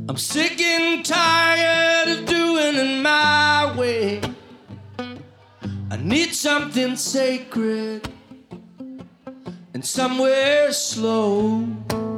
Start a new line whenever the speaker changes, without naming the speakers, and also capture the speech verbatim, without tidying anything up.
I'm sick and tired of doing it my way. I need something sacred and somewhere slow.